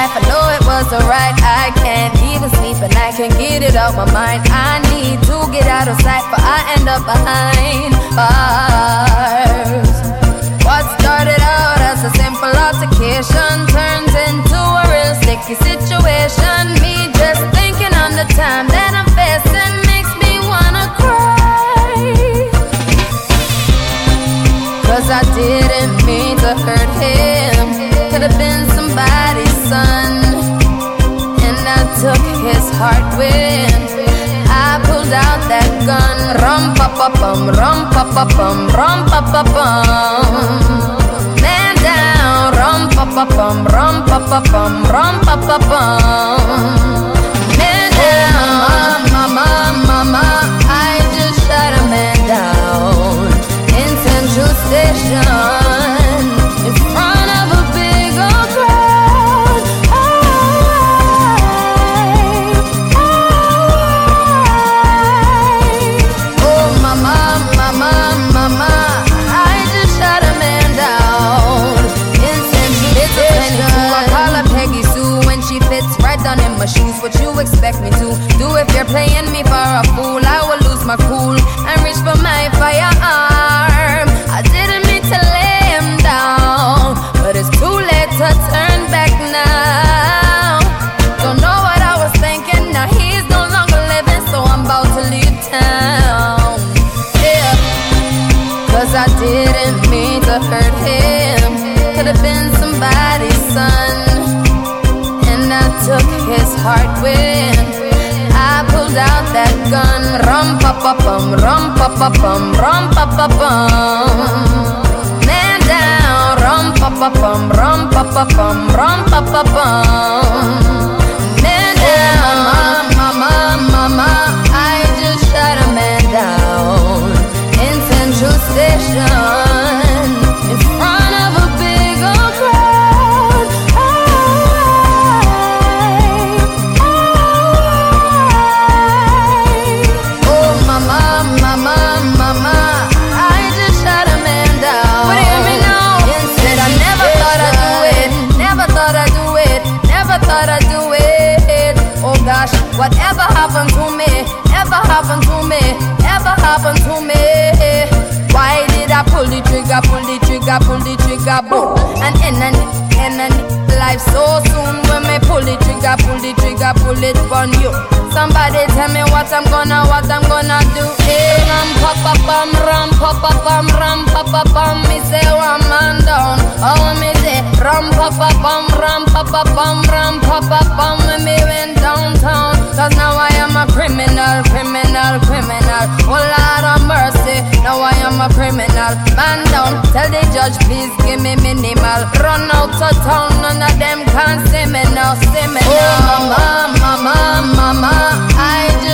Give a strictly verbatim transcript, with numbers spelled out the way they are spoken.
life, I know it wasn't right. I can't even sleep and I can't get it out my mind. I need to get out of sight, but I end up behind bars. What started out as a simple altercation turns into a real sticky situation. Me just thinking on the time that I'm facing makes me wanna cry. Cause I didn't mean to hurt him. Could've been somebody's son, and I took his heart when I pulled out that gun. Rum pa pa bum, rum pa pa bum, rum pa pa bum. Man down, rum pa pa bum, rum pa pa bum, rum pa pa bum. Man down, mama, mama, I just shot a man down in Central Station in front of a big old crowd. I, I, oh mama, mama, mama, I just shot a man down in Central Station. I call her Peggy Sue when she fits right down in my shoes. What you expect me to do if you're playing me for a fool? I will lose my cool and reach for my firearm. I didn't mean to lay him down, but it's too late to turn back now. Don't know what I was thinking, now he's no longer living, so I'm about to leave town. Yeah, cause I didn't mean to hurt him. Could've been somebody's son, and I took his heart when I pulled out that gun. Rum pa pa bum, rum pa pa bum, rum pa pa bum. Man down, rum pa pa bum, rum pa pa bum, rum pa pa bum. Man down, mama, mama, mama, I just shot a man down in Central Station in front of a big old crowd. Oh mama, mama, mama, I just shot a man down. But hear me now. Instead, I never thought I'd do it. Never thought I'd do it. Never thought I'd do it. Oh gosh, whatever happened to me? Ever happened to me? Ever happened to me? Why did I pull the trigger, pull the trigger, pull the trigger, boom? And in and in and life so soon. When me pull the trigger, pull the trigger, pull it on you. Somebody tell me what I'm gonna, what I'm gonna do. Hey, ram pa pa bum, ram pa pa bum, ram pa pa bum. Me say one man down. Oh me say ram pa pa bum, ram pa pa bum, ram pa pa bum. When me went downtown, cause now I am a criminal, criminal, criminal. Oh Lord of mercy, now I am a criminal. Man down, tell the judge please give me minimal. Run out of town, none of them can see me now, see me now. Oh mama, mama, mama, I